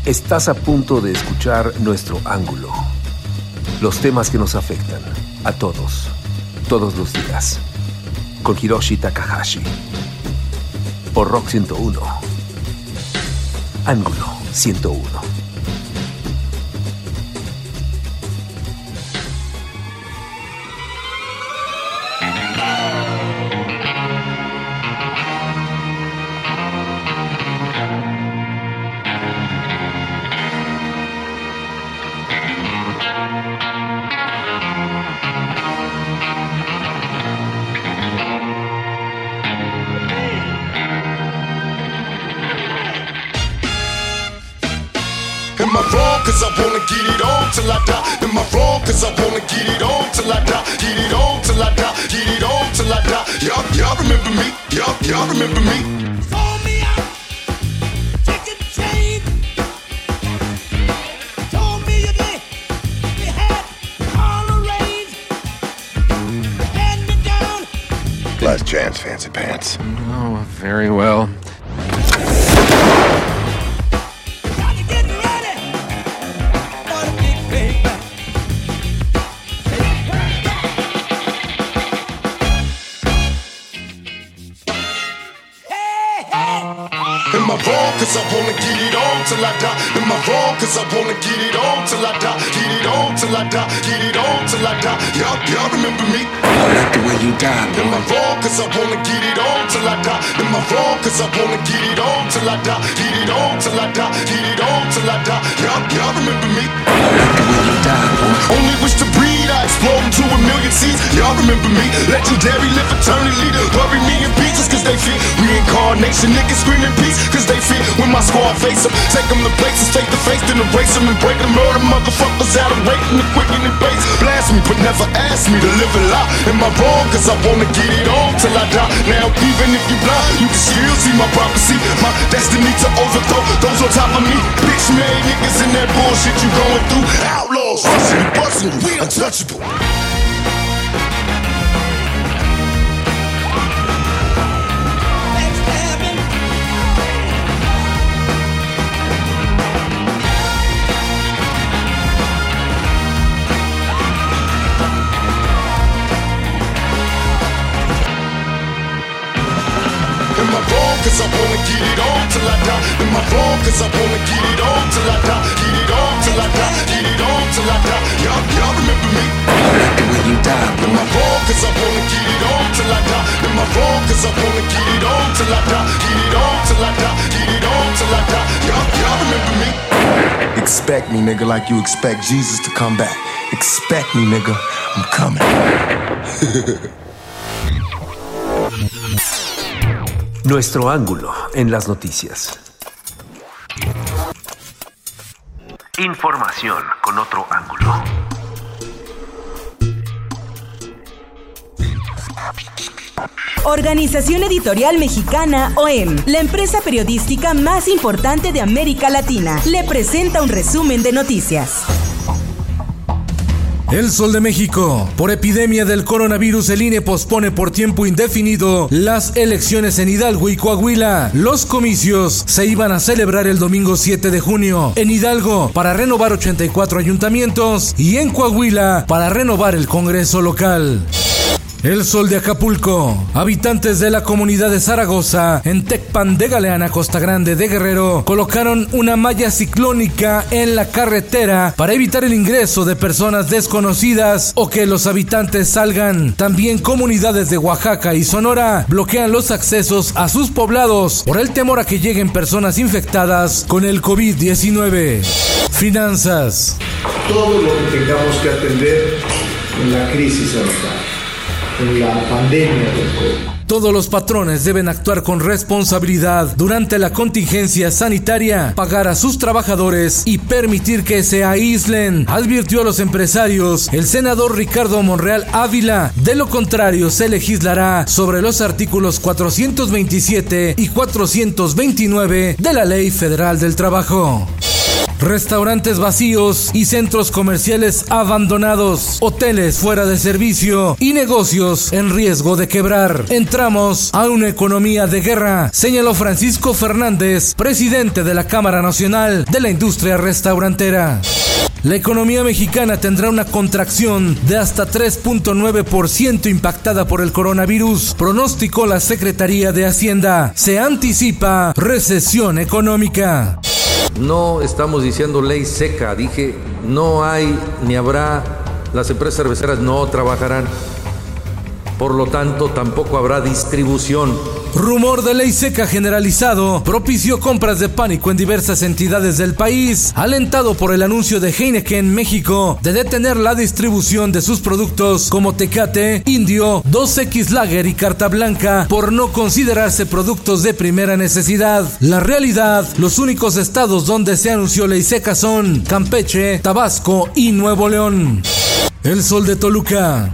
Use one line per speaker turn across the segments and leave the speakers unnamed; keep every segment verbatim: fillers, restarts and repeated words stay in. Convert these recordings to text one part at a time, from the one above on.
Estás a punto de escuchar Nuestro Ángulo. Los temas que nos afectan a todos, todos los días. Con Hiroshi Takahashi. Por Rock ciento uno. Ángulo ciento uno.
Am I wrong? Cause I wanna get it on till I die. Am I wrong? Cause I wanna get it on till I die. Get it on till I die. Get it on till I die. Y'all, y'all remember me? Y'all, y'all remember me?
Sold me out, chicken chain. Told me you did, you had all arranged. Hand me down.
Last chance, fancy pants.
Oh, very well.
Gotta get ready for the big payback. Hey, hey.
Am I wrong? Cause I wanna get it on till I die. Am I wrong? Cause I wanna get it on till I die. Get it on till I die. Get it on till I die. Y'all, y'all remember me?
I like the way you die,
Am I
boy.
wrong? Cause I wanna get it on till I die. Am I wrong? Cause I wanna get it on till I die. Get it on till I die. Get it on till I die. Y'all, y'all remember me?
I like the way you die, boy.
Only wish to breed, I explode into a million seeds. Y'all remember me? Legendary, live eternally. Bury me in pieces cause they fear. Reincarnation, niggas screaming peace cause they fear. When my squad face them, take them to places, take the face, then erase them and break them. Murder motherfuckers out of waiting, the quicken and base. Blast me, but never ask me to live a lie. Am I wrong? Cause I wanna get it on till I die. Now, even if you blind, you can still see my prophecy. My destiny to overthrow those on top of me. Bitch made niggas in that bullshit you going through. Outlaws, rushing and busting, we untouchable.
Backstabbing.
Am I wrong? Cause I wanna get it on till I die. Am I wrong? Cause I wanna get it on till I die. Get it on till I die. Get it on till I die. Y'all, y'all remember me?
I like the way you die,
Am I
boy.
wrong? Cause I wanna get it on till I die. Am I wrong? Cause I wanna get it on till I die. Get it on till I die. Get it on till I die. Y'all, y'all remember me?
Expect me, nigga, like you expect Jesus to come back. Expect me, nigga. I'm coming.
Nuestro Ángulo en las noticias. Información con otro ángulo.
Organización Editorial Mexicana O E M, la empresa periodística más importante de América Latina, le presenta un resumen de noticias.
El Sol de México. Por epidemia del coronavirus, el I N E pospone por tiempo indefinido las elecciones en Hidalgo y Coahuila. Los comicios se iban a celebrar el domingo siete de junio. En Hidalgo, para renovar ochenta y cuatro ayuntamientos, y en Coahuila, para renovar el Congreso local. El Sol de Acapulco. Habitantes de la comunidad de Zaragoza, en Tecpan de Galeana, Costa Grande de Guerrero, colocaron una malla ciclónica en la carretera para evitar el ingreso de personas desconocidas o que los habitantes salgan. También comunidades de Oaxaca y Sonora bloquean los accesos a sus poblados por el temor a que lleguen personas infectadas con el COVID diecinueve. Finanzas.
Todo lo que tengamos que atender en la crisis sanitaria, en la pandemia del COVID.
Todos los patrones deben actuar con responsabilidad durante la contingencia sanitaria, pagar a sus trabajadores y permitir que se aíslen, advirtió a los empresarios el senador Ricardo Monreal Ávila. De lo contrario, se legislará sobre los artículos cuatrocientos veintisiete y cuatrocientos veintinueve de la Ley Federal del Trabajo. Restaurantes vacíos y centros comerciales abandonados, hoteles fuera de servicio y negocios en riesgo de quebrar. Entramos a una economía de guerra, señaló Francisco Fernández, presidente de la Cámara Nacional de la Industria Restaurantera. La economía mexicana tendrá una contracción de hasta tres punto nueve por ciento impactada por el coronavirus, pronosticó la Secretaría de Hacienda. Se anticipa recesión económica.
No estamos diciendo ley seca, dije no hay ni habrá, las empresas cerveceras no trabajarán, por lo tanto tampoco habrá distribución.
Rumor de ley seca generalizado propició compras de pánico en diversas entidades del país, alentado por el anuncio de Heineken México de detener la distribución de sus productos como Tecate, Indio, dos equis Lager y Carta Blanca por no considerarse productos de primera necesidad. La realidad, los únicos estados donde se anunció ley seca son Campeche, Tabasco y Nuevo León. El Sol de Toluca.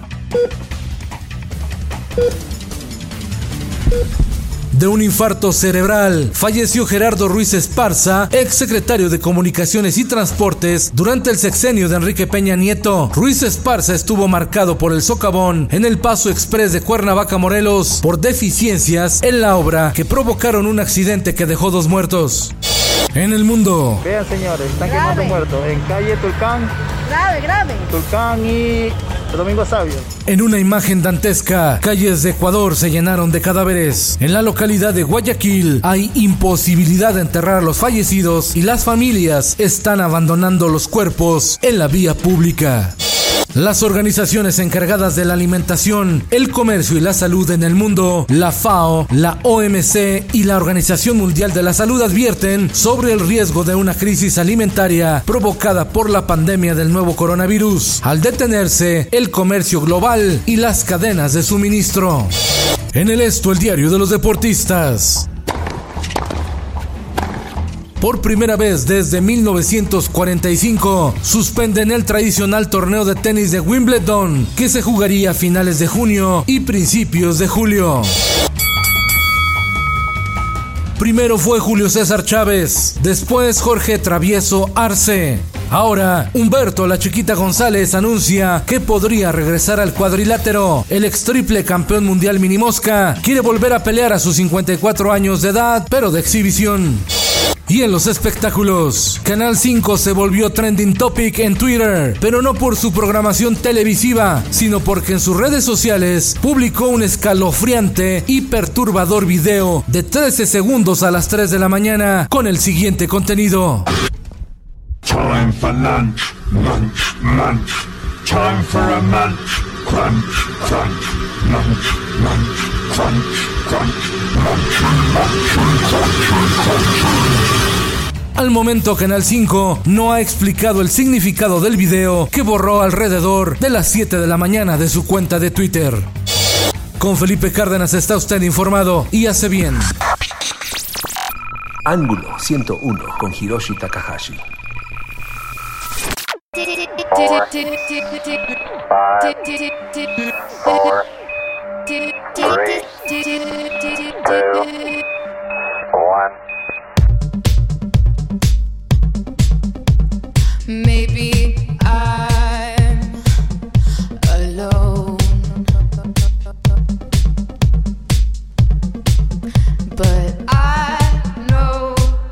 De un infarto cerebral falleció Gerardo Ruiz Esparza, exsecretario de Comunicaciones y Transportes durante el sexenio de Enrique Peña Nieto. Ruiz Esparza estuvo marcado por el socavón en el Paso Express de Cuernavaca, Morelos, por deficiencias en la obra que provocaron un accidente que dejó dos muertos. En el mundo.
Vean, señores, están quemando muertos en calle Tulcán.
Grave, grave.
Tulcán y Domingo Sabio.
En una imagen dantesca, calles de Ecuador se llenaron de cadáveres. En la localidad de Guayaquil hay imposibilidad de enterrar a los fallecidos y las familias están abandonando los cuerpos en la vía pública. Las organizaciones encargadas de la alimentación, el comercio y la salud en el mundo, la FAO, la O M C y la Organización Mundial de la Salud advierten sobre el riesgo de una crisis alimentaria provocada por la pandemia del nuevo coronavirus, al detenerse el comercio global y las cadenas de suministro. En el Esto, el diario de los deportistas. Por primera vez desde mil novecientos cuarenta y cinco, suspenden el tradicional torneo de tenis de Wimbledon, que se jugaría a finales de junio y principios de julio. Primero fue Julio César Chávez, después Jorge Travieso Arce. Ahora, Humberto La Chiquita González anuncia que podría regresar al cuadrilátero. El ex triple campeón mundial minimosca quiere volver a pelear a sus cincuenta y cuatro años de edad, pero de exhibición. Y en los espectáculos, Canal cinco se volvió trending topic en Twitter, pero no por su programación televisiva, sino porque en sus redes sociales publicó un escalofriante y perturbador video de trece segundos a las tres de la mañana con el siguiente contenido.
Time for lunch, lunch, lunch. Time for a munch, crunch, crunch, lunch, lunch, crunch, crunch, lunch, lunch, crunch, crunch.
Al momento, Canal cinco no ha explicado el significado del video que borró alrededor de las siete de la mañana de su cuenta de Twitter. Con Felipe Cárdenas está usted informado y hace bien.
Ángulo ciento uno con Hiroshi Takahashi.
Maybe I'm alone, but I know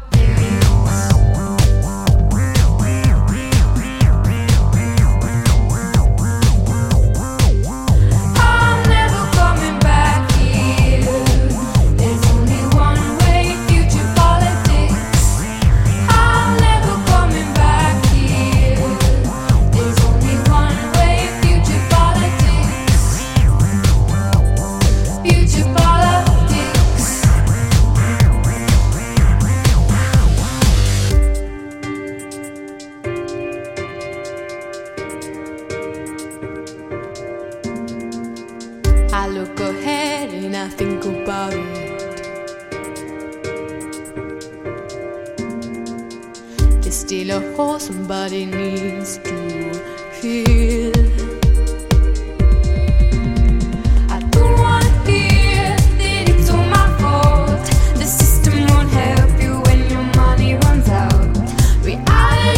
I'm never coming back here. There's only one way, future politics. I'm never coming back here. There's only one way, future politics. Future politics. I look ahead and I think about it. There's still a hole somebody needs to fill. I don't wanna hear that it's all my fault. The system won't help you when your money runs out. Reality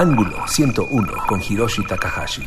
Ángulo ciento uno con Hiroshi Takahashi.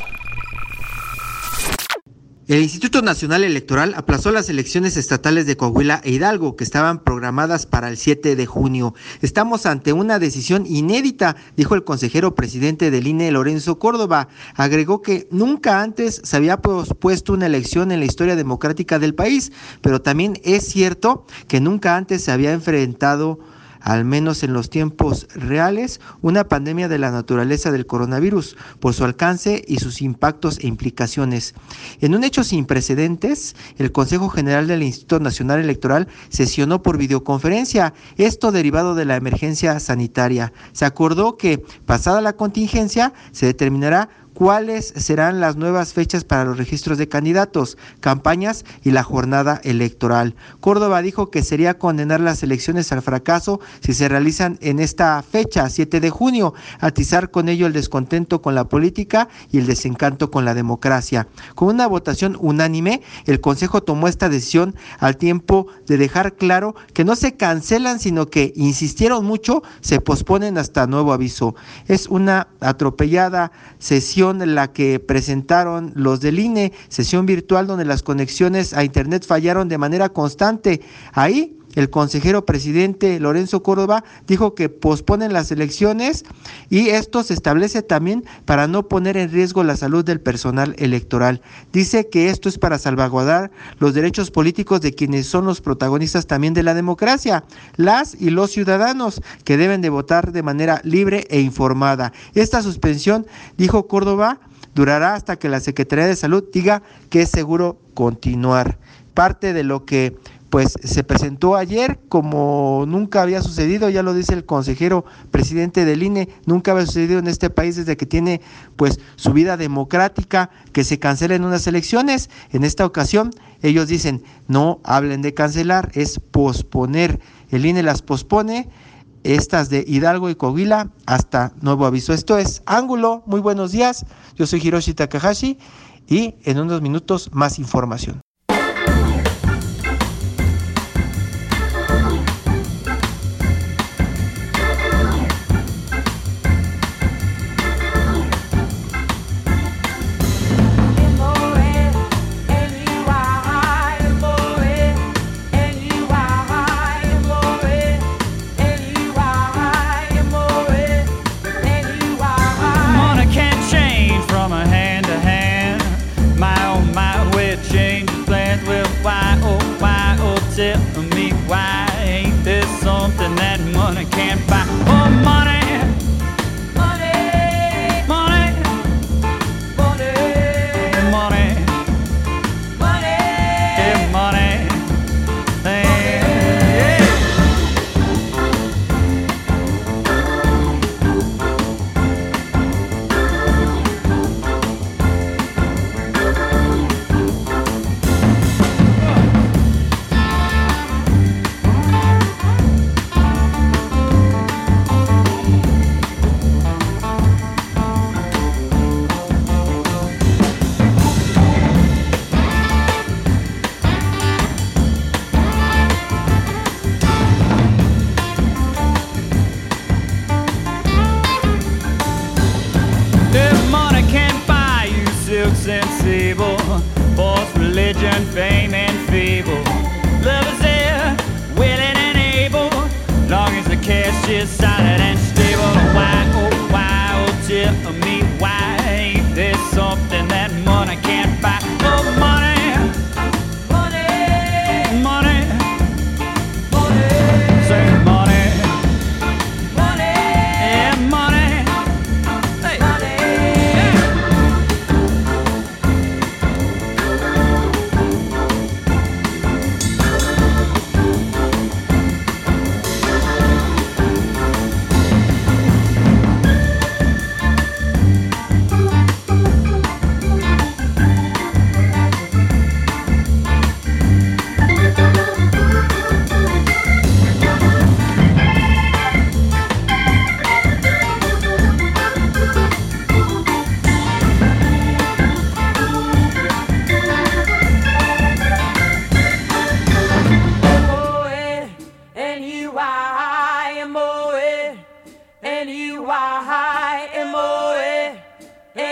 El Instituto Nacional Electoral aplazó las elecciones estatales de Coahuila e Hidalgo, que estaban programadas para el siete de junio. Estamos ante una decisión inédita, dijo el consejero presidente del I N E, Lorenzo Córdoba. Agregó que nunca antes se había pospuesto una elección en la historia democrática del país, pero también es cierto que nunca antes se había enfrentado, al menos en los tiempos reales, una pandemia de la naturaleza del coronavirus, por su alcance y sus impactos e implicaciones. En un hecho sin precedentes, el Consejo General del Instituto Nacional Electoral sesionó por videoconferencia, esto derivado de la emergencia sanitaria. Se acordó que, pasada la contingencia, se determinará cuáles serán las nuevas fechas para los registros de candidatos, campañas y la jornada electoral. Córdoba dijo que sería condenar las elecciones al fracaso si se realizan en esta fecha, siete de junio, atizar con ello el descontento con la política y el desencanto con la democracia. Con una votación unánime, el Consejo tomó esta decisión al tiempo de dejar claro que no se cancelan, sino que insistieron mucho, se posponen hasta nuevo aviso. Es una atropellada sesión la que presentaron los del I N E, sesión virtual donde las conexiones a internet fallaron de manera constante. Ahí el consejero presidente Lorenzo Córdoba dijo que posponen las elecciones y esto se establece también para no poner en riesgo la salud del personal electoral. Dice que esto es para salvaguardar los derechos políticos de quienes son los protagonistas también de la democracia, las y los ciudadanos que deben de votar de manera libre e informada. Esta suspensión, dijo Córdoba, durará hasta que la Secretaría de Salud diga que es seguro continuar. Parte de lo que pues se presentó ayer, como nunca había sucedido, ya lo dice el consejero presidente del I N E, nunca había sucedido en este país desde que tiene pues su vida democrática, que se cancelen unas elecciones. En esta ocasión ellos dicen, no hablen de cancelar, es posponer. El I N E las pospone, estas de Hidalgo y Coahuila, hasta nuevo aviso. Esto es Ángulo, muy buenos días, yo soy Hiroshi Takahashi y en unos minutos más información.
Tell me why ain't there something that money can't buy? Oh, money, money, money, money, money, money, yeah, money, yeah. And sable, false religion, fame and fable. Love is there, willing and able, long as the cash is solid and stable. Why, oh, why, oh, tell me why ain't there something that money can't buy? Oh, money, money, money, money, say money, money, yeah, money, hey, money.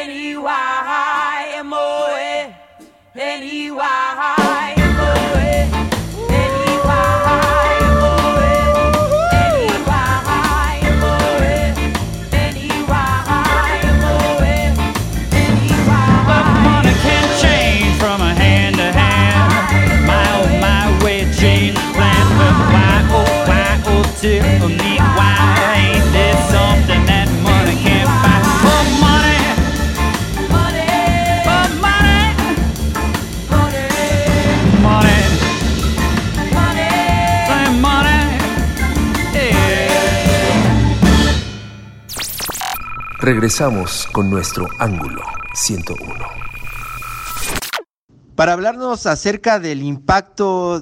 N E Y M O E, N E Y M O E, N E Y M O E, N E Y M O E, N E Y M O E, N E Y.
But money can change from a hand to hand. My oh my way it changed plans, but why oh why oh tell me why ain't there something that money can't buy? For money, money, for money, money, money, money, money, yeah.
Regresamos con nuestro ángulo ciento uno.
Para hablarnos acerca del impacto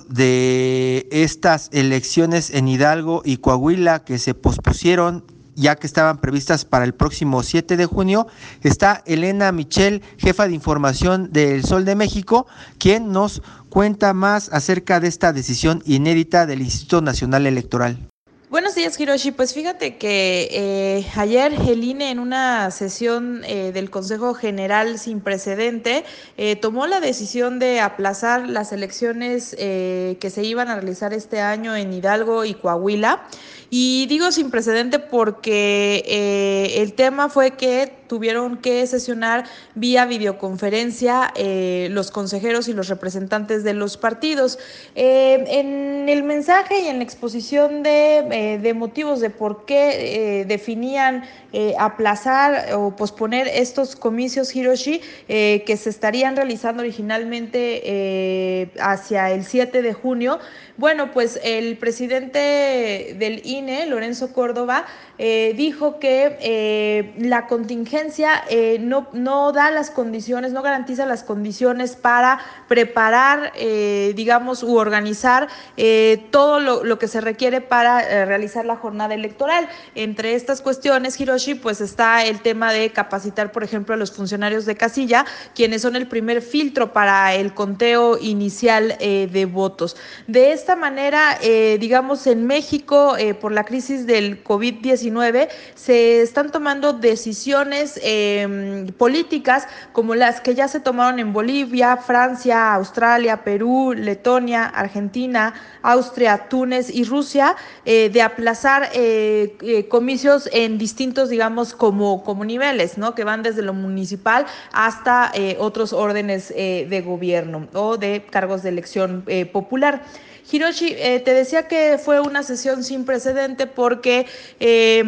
de estas elecciones en Hidalgo y Coahuila que se pospusieron ya que estaban previstas para el próximo siete de junio, está Elena Michel, jefa de información del Sol de México, quien nos cuenta más acerca de esta decisión inédita del Instituto Nacional Electoral.
Buenos días, Hiroshi. Pues fíjate que eh, ayer el I N E en una sesión eh, del Consejo General sin precedente eh, tomó la decisión de aplazar las elecciones eh, que se iban a realizar este año en Hidalgo y Coahuila. Y digo sin precedente porque eh, el tema fue que tuvieron que sesionar vía videoconferencia eh, los consejeros y los representantes de los partidos. Eh, en el mensaje y en la exposición de, eh, de motivos de por qué eh, definían eh, aplazar o posponer estos comicios, Hiroshi, eh, que se estarían realizando originalmente eh, hacia el siete de junio, bueno, pues el presidente del I N E, Lorenzo Córdoba, eh, dijo que eh, la contingencia eh, no, no da las condiciones, no garantiza las condiciones para preparar, eh, digamos, u organizar eh, todo lo, lo que se requiere para eh, realizar la jornada electoral. Entre estas cuestiones, Hiroshi, pues está el tema de capacitar, por ejemplo, a los funcionarios de casilla, quienes son el primer filtro para el conteo inicial eh, de votos. De esta manera, eh, digamos, en México, eh, por la crisis del COVID diecinueve, se están tomando decisiones eh, políticas como las que ya se tomaron en Bolivia, Francia, Australia, Perú, Letonia, Argentina, Austria, Túnez y Rusia, eh, de aplazar eh, eh, comicios en distintos, digamos, como, como niveles, ¿no? Que van desde lo municipal hasta eh, otros órdenes eh, de gobierno o de cargos de elección eh, popular. Hiroshi, eh, te decía que fue una sesión sin precedente porque eh,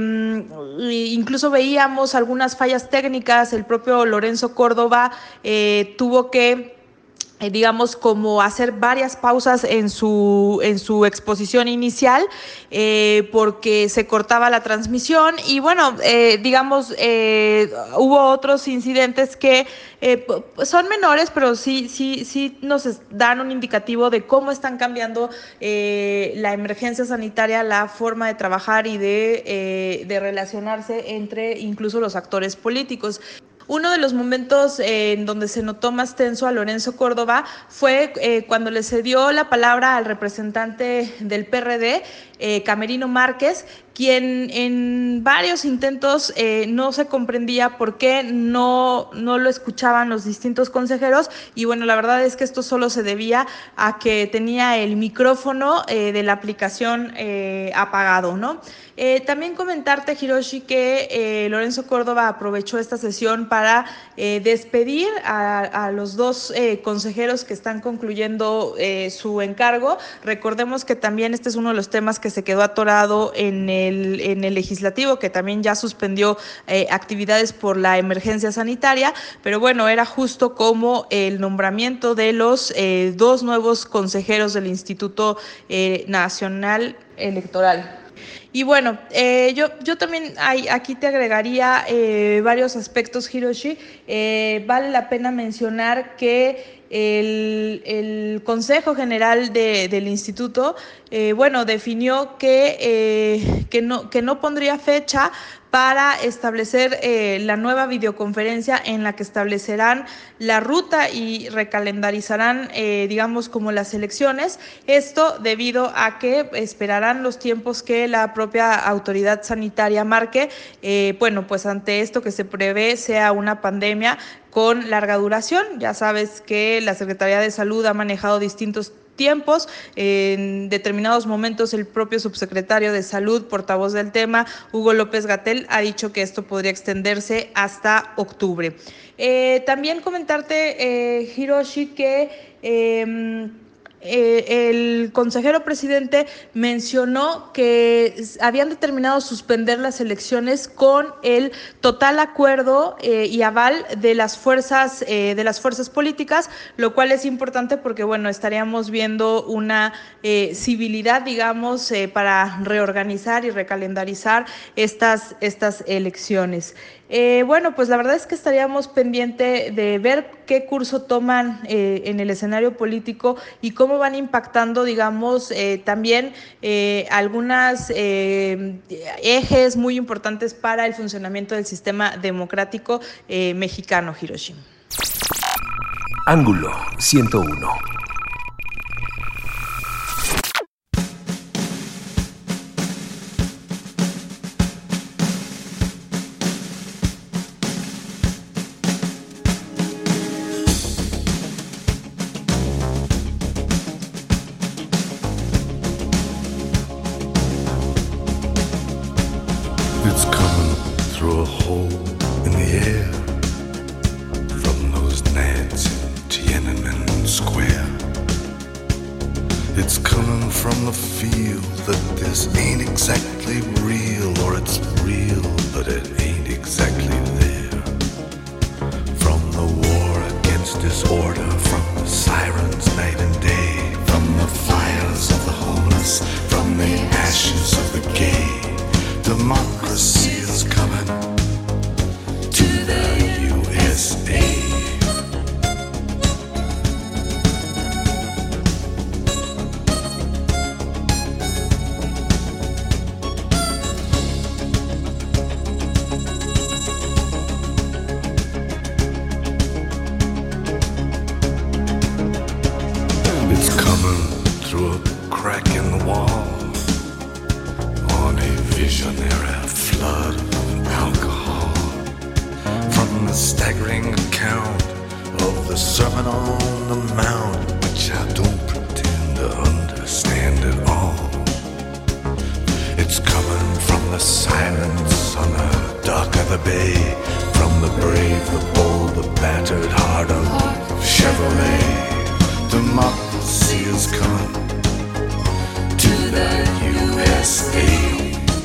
incluso veíamos algunas fallas técnicas. El propio Lorenzo Córdoba eh, tuvo que Eh, digamos, como hacer varias pausas en su, en su exposición inicial, eh, porque se cortaba la transmisión y bueno, eh, digamos, eh, hubo otros incidentes que eh, son menores, pero sí, sí, sí nos dan un indicativo de cómo están cambiando eh, la emergencia sanitaria, la forma de trabajar y de, eh, de relacionarse entre incluso los actores políticos. Uno de los momentos eh, en donde se notó más tenso a Lorenzo Córdoba fue eh, cuando le cedió la palabra al representante del P R D, eh, Camerino Márquez, quien en varios intentos eh, no se comprendía por qué no, no lo escuchaban los distintos consejeros y bueno, la verdad es que esto solo se debía a que tenía el micrófono eh, de la aplicación eh, apagado, ¿no? Eh, también comentarte, Hiroshi, que eh, Lorenzo Córdoba aprovechó esta sesión para eh, despedir a, a los dos eh, consejeros que están concluyendo eh, su encargo. Recordemos que también este es uno de los temas que se quedó atorado en el, en el legislativo, que también ya suspendió eh, actividades por la emergencia sanitaria, pero bueno, era justo como el nombramiento de los eh, dos nuevos consejeros del Instituto eh, Nacional Electoral. Y bueno, eh, yo, yo también hay, aquí te agregaría eh, varios aspectos, Hiroshi. Eh, vale la pena mencionar que el, el Consejo General de, del Instituto, eh, bueno, definió que, eh, que, no, que no pondría fecha para establecer eh, la nueva videoconferencia en la que establecerán la ruta y recalendarizarán, eh, digamos, como las elecciones. Esto debido a que esperarán los tiempos que la propia autoridad sanitaria marque, eh, bueno, pues ante esto que se prevé sea una pandemia con larga duración. Ya sabes que la Secretaría de Salud ha manejado distintos tiempos. En determinados momentos el propio subsecretario de Salud, portavoz del tema, Hugo López-Gatell, ha dicho que esto podría extenderse hasta octubre. Eh, también comentarte, eh, Hiroshi, que eh, Eh, el consejero presidente mencionó que habían determinado suspender las elecciones con el total acuerdo eh, y aval de las fuerzas eh, de las fuerzas políticas, lo cual es importante porque bueno, estaríamos viendo una eh, civilidad, digamos, eh, para reorganizar y recalendarizar estas estas elecciones. Eh, bueno, pues la verdad es que estaríamos pendiente de ver qué curso toman eh, en el escenario político y cómo van impactando, digamos, eh, también eh, algunas eh, ejes muy importantes para el funcionamiento del sistema democrático eh, mexicano, Hiroshi.
Ángulo ciento uno.
It's coming through a hole in the air from those gnats in Tiananmen Square. It's coming from the feel that this ain't exactly real, or it's real, but it ain't exactly there. From the war against disorder, from the sirens night and day, from the fires of the homeless, from the ashes of the gay. Democracy is coming to the U S A. It's coming through a crack in the wall on a visionary flood of alcohol. From the staggering account of the Sermon on the Mount, which I don't pretend to understand at all. It's coming from the silence on the dock of the bay, from the brave, the bold, the battered heart of Chevrolet. Democracy is coming to the U S A.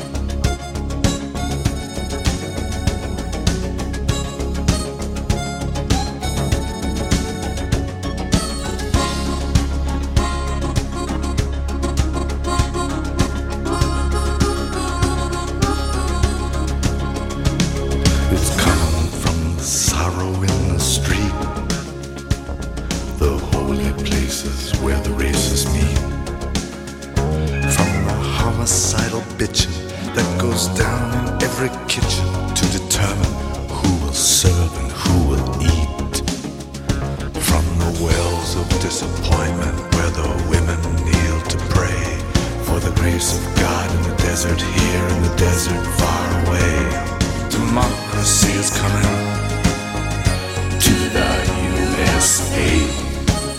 It's coming from the sorrow in the street, the holy places where the races meet. From the homicidal bitching that goes down in every kitchen to determine who will serve and who will eat. From the wells of disappointment where the women kneel to pray for the grace of God in the desert here, in the desert far away. Democracy is coming to the U S A.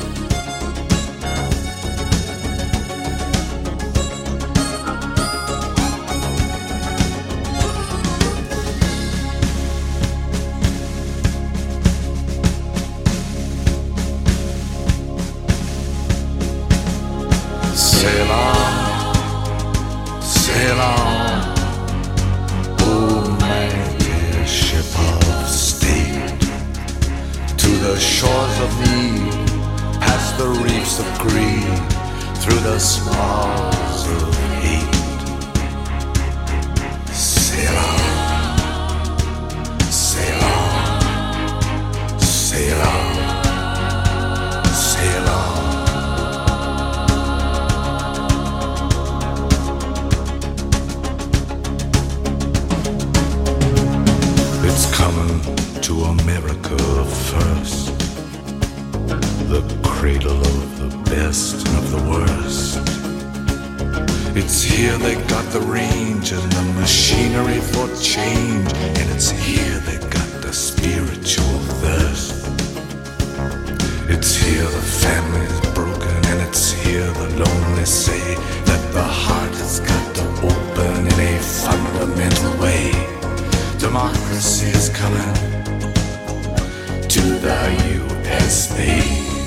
Sail on, sail on, oh my dear ship of state, to the shores of need, past the reefs of greed, through the smalls of hate. Sail on, sail on, sail on, sail on. the best and of the worst. It's here they got the range and the machinery for change, and it's here they got the spiritual thirst. It's here the family's broken, and it's here the lonely say that the heart has got to open in a fundamental way. Democracy is coming to the U S A.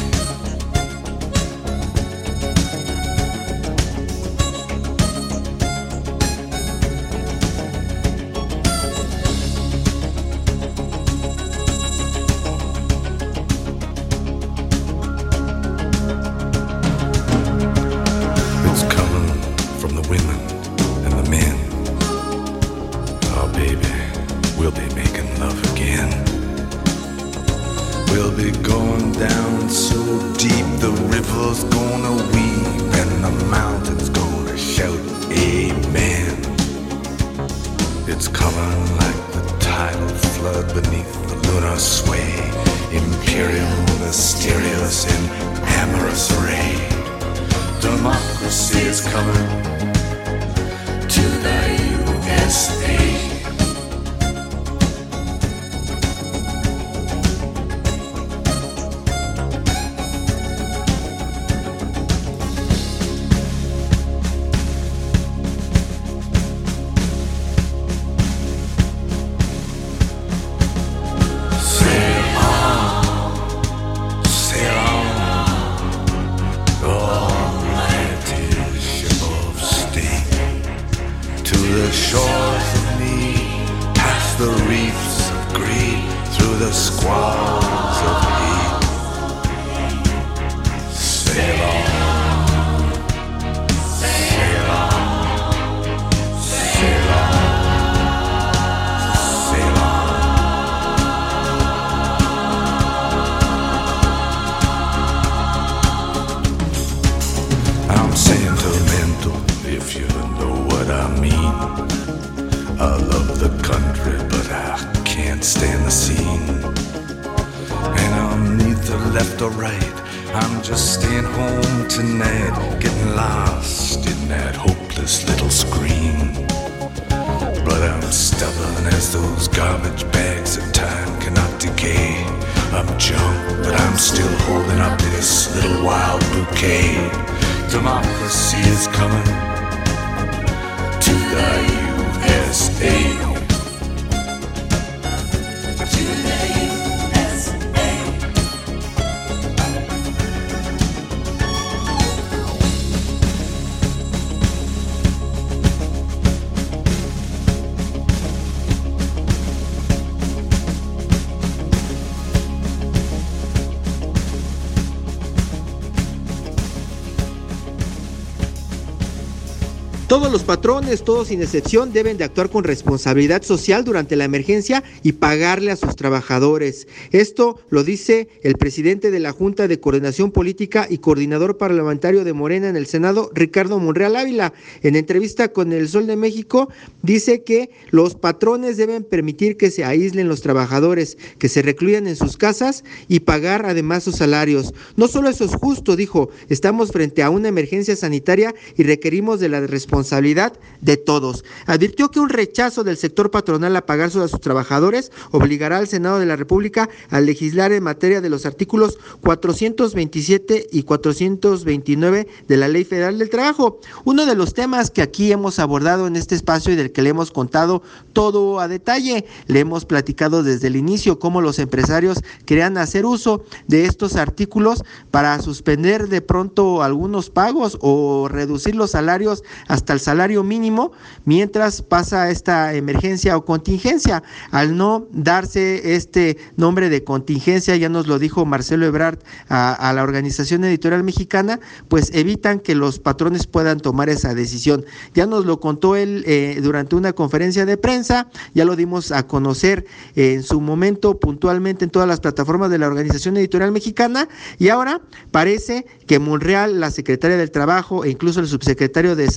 Todos los patrones, todos sin excepción, deben de actuar con responsabilidad social durante la emergencia y pagarle a sus trabajadores. Esto lo dice el presidente de la Junta de Coordinación Política y coordinador parlamentario de Morena en el Senado, Ricardo Monreal Ávila. En entrevista con El Sol de México, dice que los patrones deben permitir que se aíslen los trabajadores, que se recluyan en sus casas y pagar además sus salarios. No solo eso es justo, dijo, estamos frente a una emergencia sanitaria y requerimos de la responsabilidad responsabilidad de todos. Advirtió que un rechazo del sector patronal a pagar a sus trabajadores obligará al Senado de la República a legislar en materia de los artículos cuatrocientos veintisiete y cuatrocientos veintinueve de la Ley Federal del Trabajo. Uno de los temas que aquí hemos abordado en este espacio y del que le hemos contado todo a detalle. Le hemos platicado desde el inicio cómo los empresarios querían hacer uso de estos artículos para suspender de pronto algunos pagos o reducir los salarios hasta el salario mínimo mientras pasa esta emergencia o contingencia. Al no darse este nombre de contingencia, ya nos lo dijo Marcelo Ebrard a, a la Organización Editorial Mexicana, pues evitan que los patrones puedan tomar esa decisión. Ya nos lo contó él eh, durante una conferencia de prensa, ya lo dimos a conocer eh, en su momento puntualmente en todas las plataformas de la Organización Editorial Mexicana, y ahora parece que Monreal, la secretaria del Trabajo e incluso el subsecretario de Salud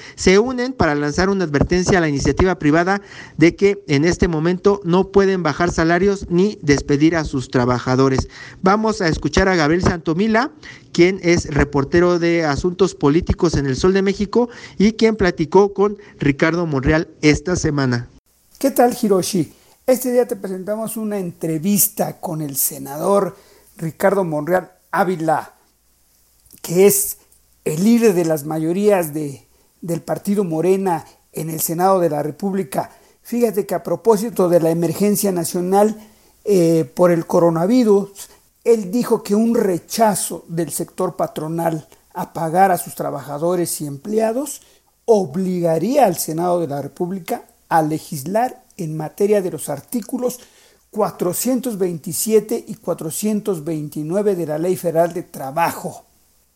se unen para lanzar una advertencia a la iniciativa privada de que en este momento no pueden bajar salarios ni despedir a sus trabajadores. Vamos a escuchar a Gabriel Santomila, quien es reportero de asuntos políticos en El Sol de México y quien platicó con Ricardo Monreal esta semana.
¿Qué tal, Hiroshi? Este día te presentamos una entrevista con el senador Ricardo Monreal Ávila, que es el líder de las mayorías de, del partido Morena en el Senado de la República. Fíjate que a propósito de la emergencia nacional eh, por el coronavirus, él dijo que un rechazo del sector patronal a pagar a sus trabajadores y empleados obligaría al Senado de la República a legislar en materia de los artículos cuatrocientos veintisiete y cuatrocientos veintinueve de la Ley Federal de Trabajo.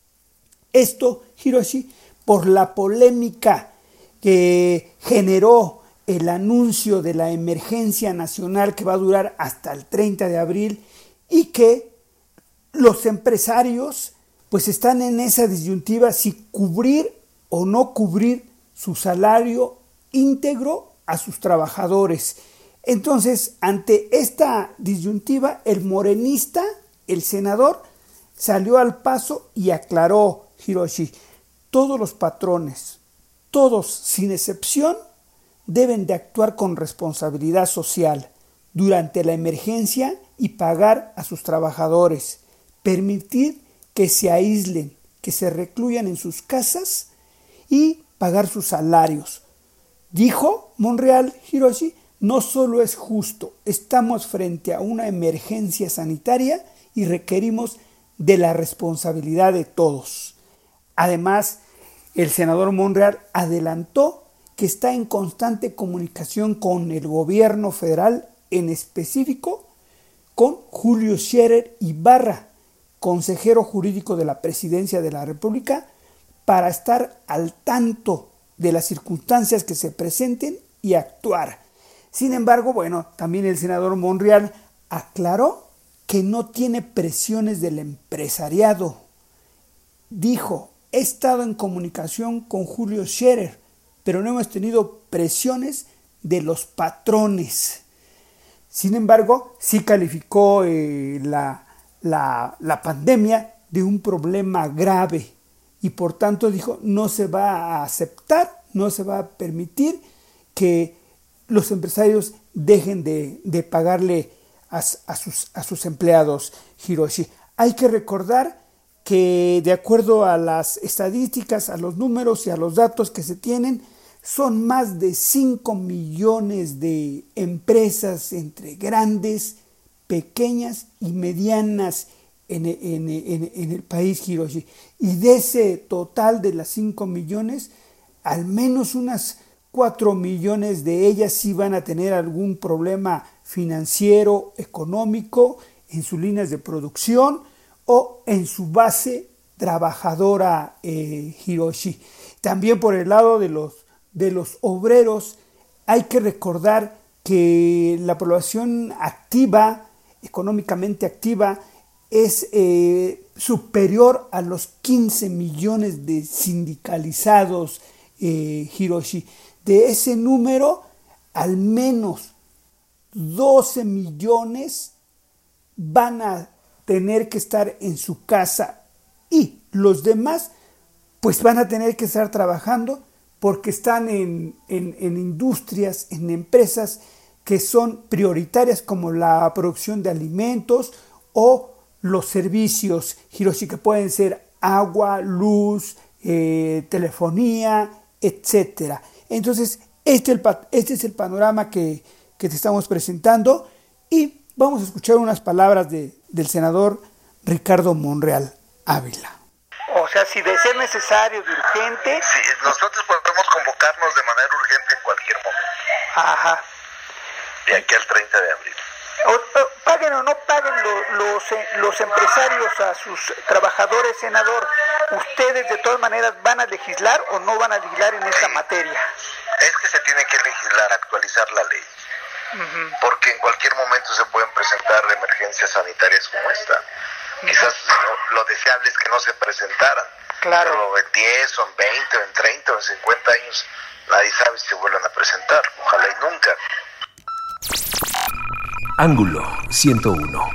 Esto, Hiroshi, por la polémica que generó el anuncio de la emergencia nacional que va a durar hasta el treinta de abril y que los empresarios pues están en esa disyuntiva si cubrir o no cubrir su salario íntegro a sus trabajadores. Entonces, ante esta disyuntiva, el morenista, el senador, salió al paso y aclaró, Hiroshi, todos los patrones, todos sin excepción, deben de actuar con responsabilidad social durante la emergencia y pagar a sus trabajadores, permitir que se aíslen, que se recluyan en sus casas y pagar sus salarios. Dijo Monreal, Hiroshi, no solo es justo, estamos frente a una emergencia sanitaria y requerimos de la responsabilidad de todos. Además, el senador Monreal adelantó que está en constante comunicación con el gobierno federal, en específico con Julio Scherer Ibarra, consejero jurídico de la Presidencia de la República, para estar al tanto de las circunstancias que se presenten y actuar. Sin embargo, bueno, también el senador Monreal aclaró que no tiene presiones del empresariado. Dijo, he estado en comunicación con Julio Scherer, pero no hemos tenido presiones de los patrones. Sin embargo, sí calificó eh, la, la, la pandemia de un problema grave y por tanto dijo, no se va a aceptar, no se va a permitir que los empresarios dejen de, de pagarle a, a, sus, a sus empleados, Hiroshi. Hay que recordar que de acuerdo a las estadísticas, a los números y a los datos que se tienen, son más de cinco millones de empresas entre grandes, pequeñas y medianas en, en, en, en el país, Hiroshi. Y de ese total de las cinco millones, al menos unas cuatro millones de ellas sí van a tener algún problema financiero, económico, en sus líneas de producción o en su base trabajadora, eh, Hiroshi. También por el lado de los, de los obreros, hay que recordar que la población activa, económicamente activa, es eh, superior a los quince millones de sindicalizados, eh, Hiroshi. De ese número, al menos doce millones van a tener que estar en su casa y los demás pues van a tener que estar trabajando porque están en, en, en industrias, en empresas que son prioritarias como la producción de alimentos o los servicios, Hiroshi, que pueden ser agua, luz, eh, telefonía, etcétera. Entonces, este, el, este es el panorama que, que te estamos presentando y vamos a escuchar unas palabras de, del senador Ricardo Monreal Ávila.
O sea, si de ser necesario, de urgente...
Sí, nosotros podemos convocarnos de manera urgente en cualquier momento.
Ajá.
De aquí al treinta de abril.
O, o, paguen o no paguen lo, los, los empresarios a sus trabajadores, senador, ¿ustedes de todas maneras van a legislar o no van a legislar en esta materia?
Es que se tiene que legislar, actualizar la ley. Uh-huh. Porque en cualquier momento se pueden presentar emergencias sanitarias como esta. Uh-huh. Quizás lo, lo deseable es que no se presentaran.
Claro.
Pero en diez, o en veinte, o en treinta, o en cincuenta años, nadie sabe si se vuelvan a presentar. Ojalá y nunca.
Ángulo ciento uno.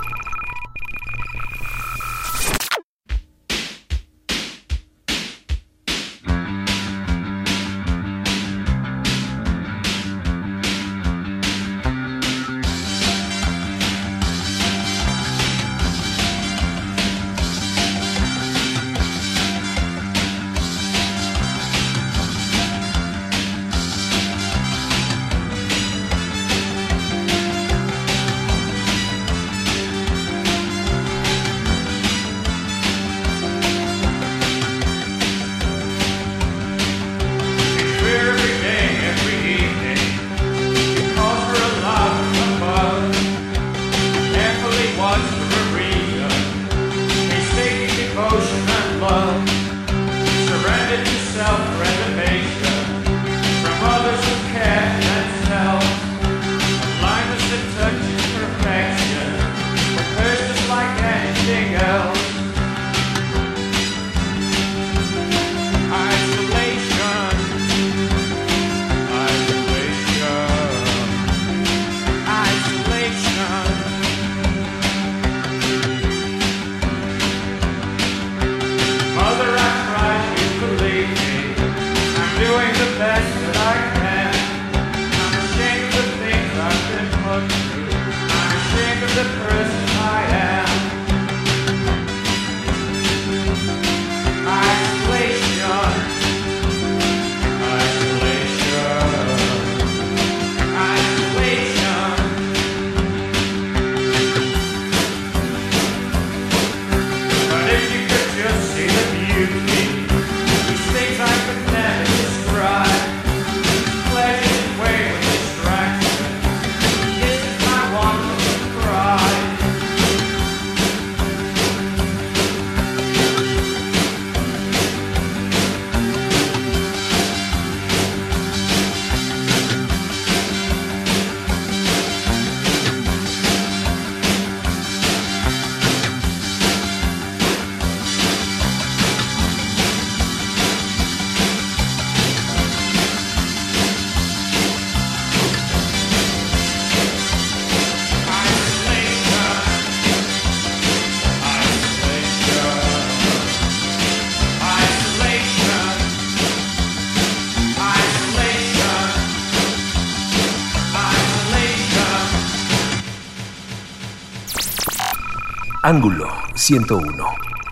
Ángulo ciento uno.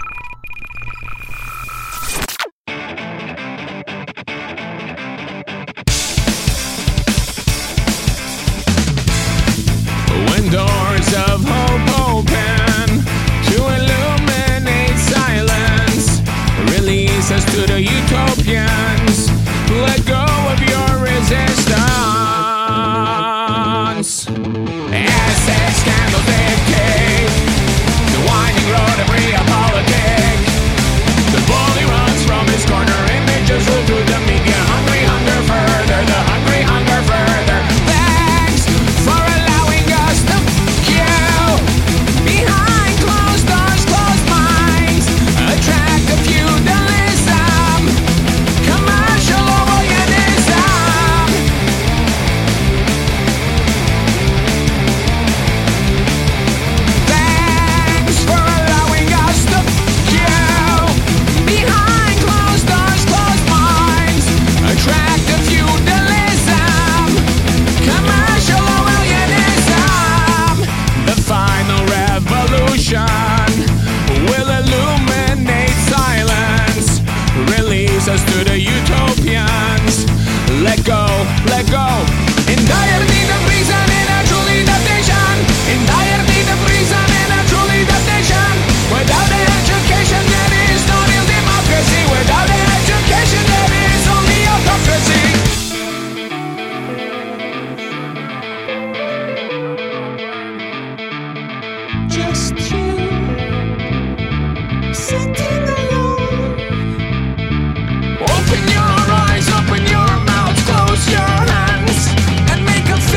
When doors of hope open to illuminate silence, release us to the utopians. Let go of your resistance. As their scandals dictate the winding road of realpolitik, the bully runs from his corner. Images rule through the media. Hungry hunger further. The hungry hunger further. Thanks for allowing us to kill behind closed doors, closed minds. Attractive feudalism, commercial Orwellianism. Thanks for allowing us to kill behind closed doors, closed minds. Attractive feudalism, commercial Orwellianism. The final revolution will illuminate silence. Release us to the utopians. Let go, let go. In dire need of reason and a truly adaptation. In dire need of reason and a truly adaptation. Without the education there is no real democracy. Without the education there is only autocracy. Just you sitting alone. Open your eyes, open your mouth, close your hands, and make a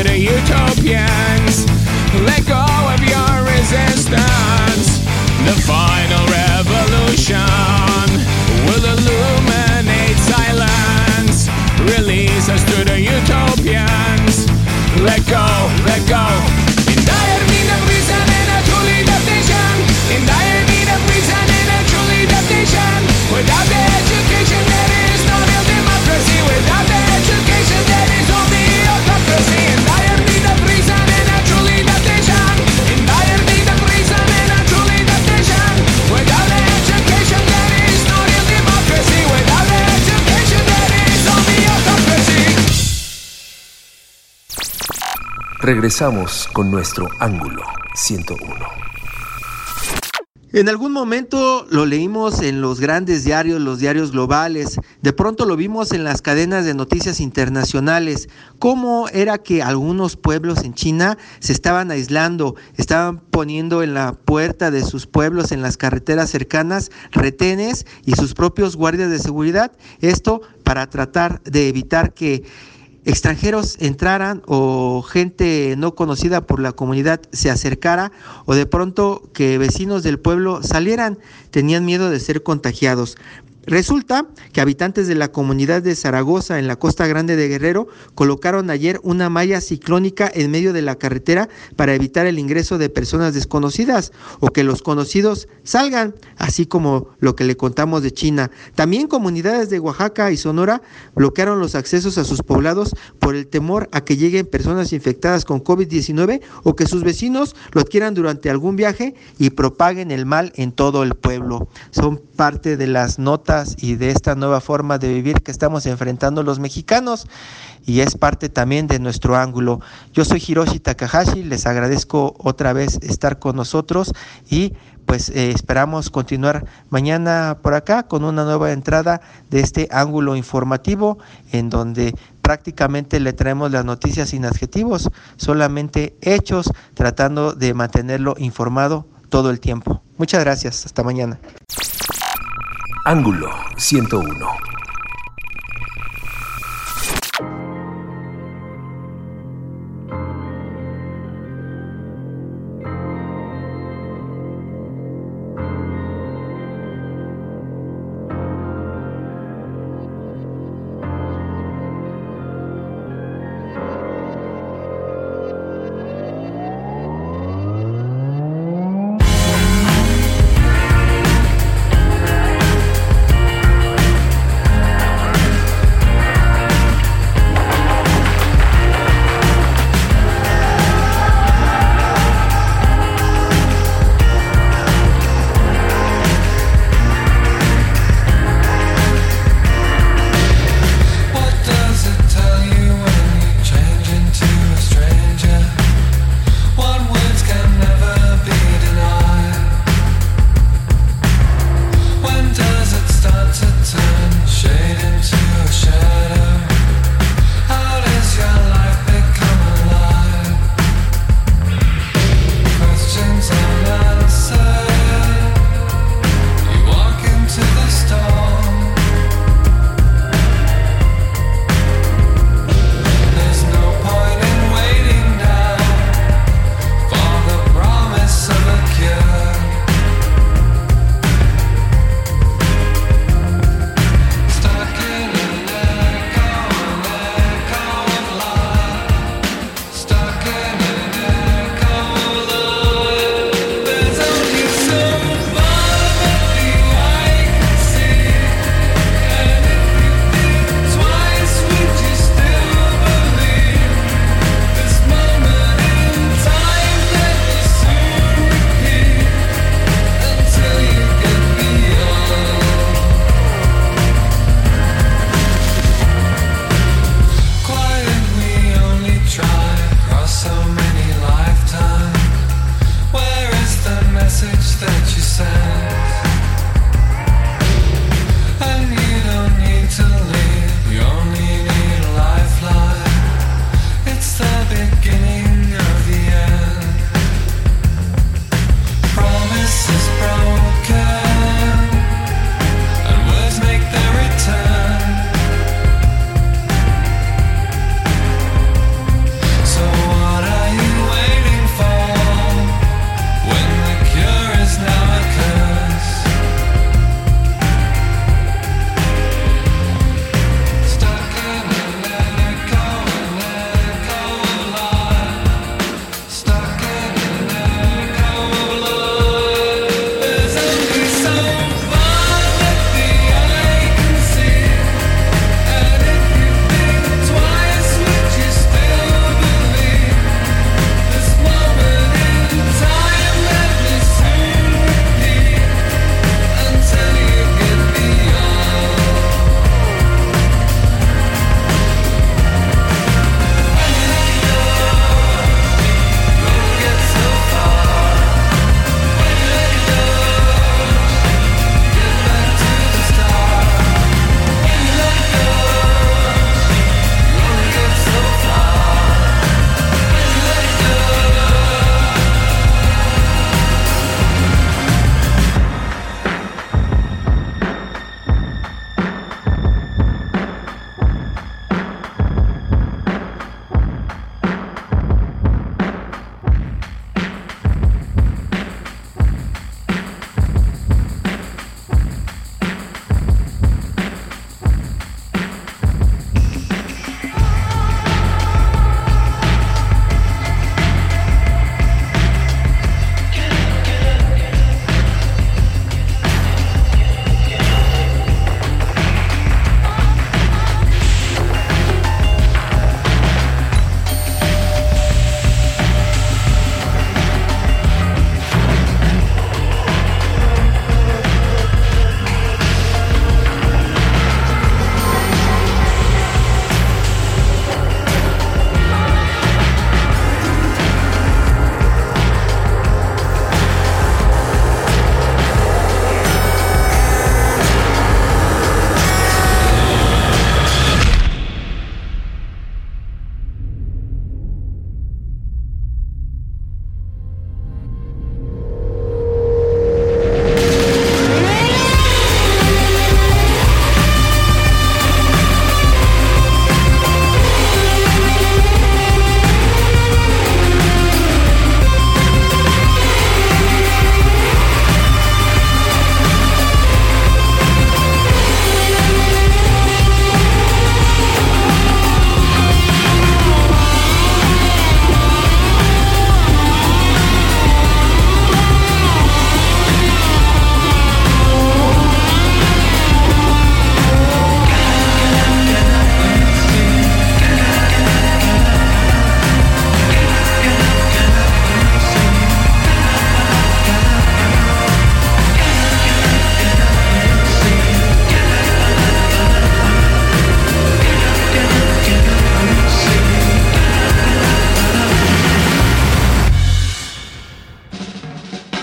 to the utopians. Let go of your resistance. The final revolution will illuminate silence. Release us to the utopians. Let go, let go. In dire need of reason and a truly adaptation. In dire need of reason and a truly adaptation. Without the education there is no real democracy. Without the education there is only autocracy. In dire need of reason and a truly adaptation. In dire need of reason and a truly adaptation. Without the education there is no real democracy. Without the education there is only autocracy.
Regresamos con nuestro ángulo ciento uno.
En algún momento lo leímos en los grandes diarios, los diarios globales, de pronto lo vimos en las cadenas de noticias internacionales, cómo era que algunos pueblos en China se estaban aislando, estaban poniendo en la puerta de sus pueblos, en las carreteras cercanas, retenes y sus propios guardias de seguridad, esto para tratar de evitar que extranjeros entraran o gente no conocida por la comunidad se acercara o de pronto que vecinos del pueblo salieran, tenían miedo de ser contagiados. Resulta que habitantes de la comunidad de Zaragoza en la Costa Grande de Guerrero colocaron ayer una malla ciclónica en medio de la carretera para evitar el ingreso de personas desconocidas o que los conocidos salgan, así como lo que le contamos de China. También comunidades de Oaxaca y Sonora bloquearon los accesos a sus poblados por el temor a que lleguen personas infectadas con covid diecinueve o que sus vecinos lo adquieran durante algún viaje y propaguen el mal en todo el pueblo. Son parte de las notas y de esta nueva forma de vivir que estamos enfrentando los mexicanos y es parte también de nuestro ángulo. Yo soy Hiroshi Takahashi, les agradezco otra vez estar con nosotros y pues eh, esperamos continuar mañana por acá con una nueva entrada de este ángulo informativo en donde prácticamente le traemos las noticias sin adjetivos, solamente hechos, tratando de mantenerlo informado todo el tiempo. Muchas gracias, hasta mañana.
Ángulo ciento uno.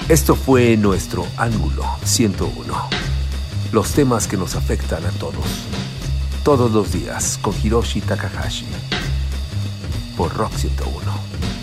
Esto fue nuestro Ángulo ciento uno. Los temas que nos afectan a todos. Todos los días con Hiroshi Takahashi. Por Rock ciento uno.